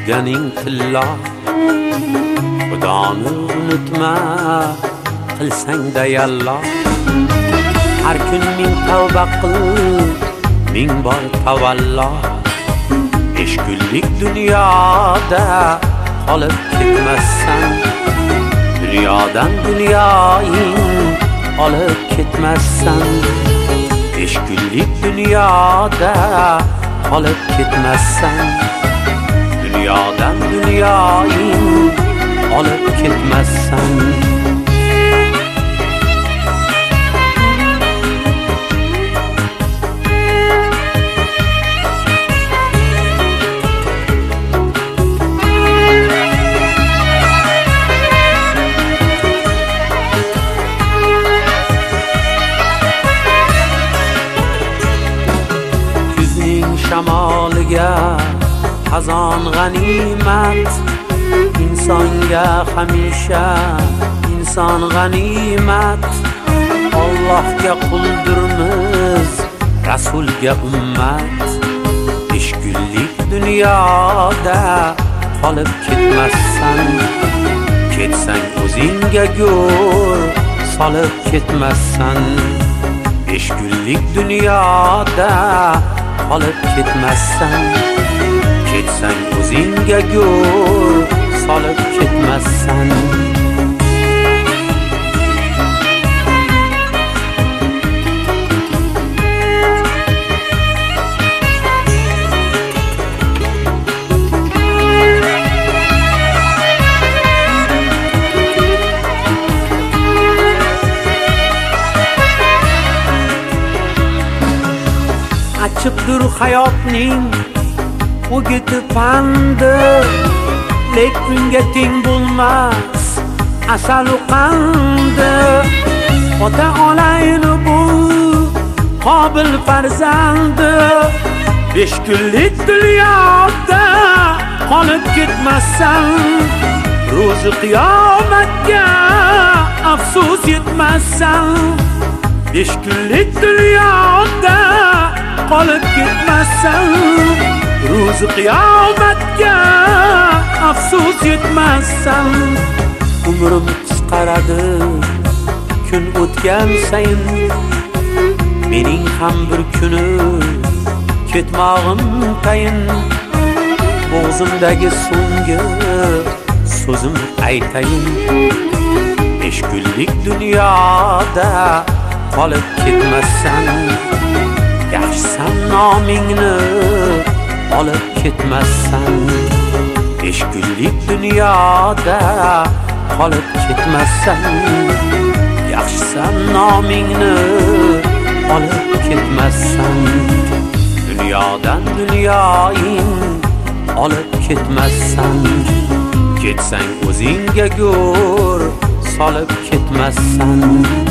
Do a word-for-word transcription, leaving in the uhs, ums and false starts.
yurganing tilla Xudoni unutma qilsang-da yalla har kun ming tavba qil ming bor tavallo besh kunlik dunyoda qolib ketmassan dunyodan dunyoing olib ketmassan besh kunlik dunyoda qolib ketmassan dunyodan dunyoing olib ketmassan shamoliga xazon g'animat insonga hamisha inson g'animat Allohga quldurmiz rasulga ummat besh kunlik dunyoda qolib ketmassan ketsang o'zingga go'r solib ketmassan besh kunlik dunyoda qolib ketmassan ketsang o'zingga go'r solib ketmassan Açıqdir hayotning o'giti pandi lek unga teng bo'lmas asal u qandi ota olayni bu qobil farzandi besh kunlik dunyoda qolib ketmassan ro'zi qiyomatga afsus yetmassan besh kunlik dunyoda qolib ketmassan ro'zi qiyomatga afsus yetmassan umrim qisqaradi kun o'tgan sayin mening ham bir kuni ketmog'im tayin bo'g'zimdagi so'nggi so'zim aytayin besh kunlik dunyoda qolib ketmassan yaxshisan nomingni olib ketmassan besh kunlik dunyoda qolib ketmassan yaxshisan nomingni olib ketmassan dunyodan dunyoing olib ketmassan ketsang o'zingga go'r solib ketmassan